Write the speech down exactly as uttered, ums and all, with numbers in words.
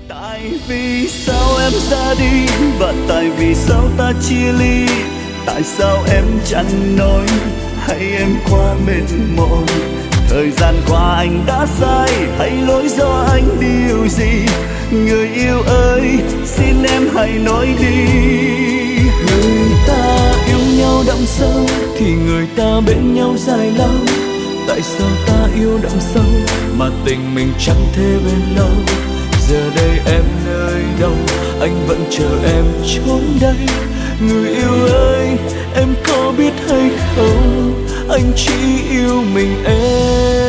Tại vì sao em ra đi và tại vì sao ta chia ly, tại sao em chẳng nói hay em quá mệt mỏi. Thời gian qua anh đã sai hay lỗi do anh điều gì, người yêu ơi xin em hãy nói đi. Người ta yêu nhau đậm sâu thì người ta bên nhau dài lâu, tại sao ta yêu đậm sâu mà tình mình chẳng thể bền lâu. Giờ đây em nơi đâu, anh vẫn chờ em chốn đây. Người yêu ơi, em có biết hay không, anh chỉ yêu mình em.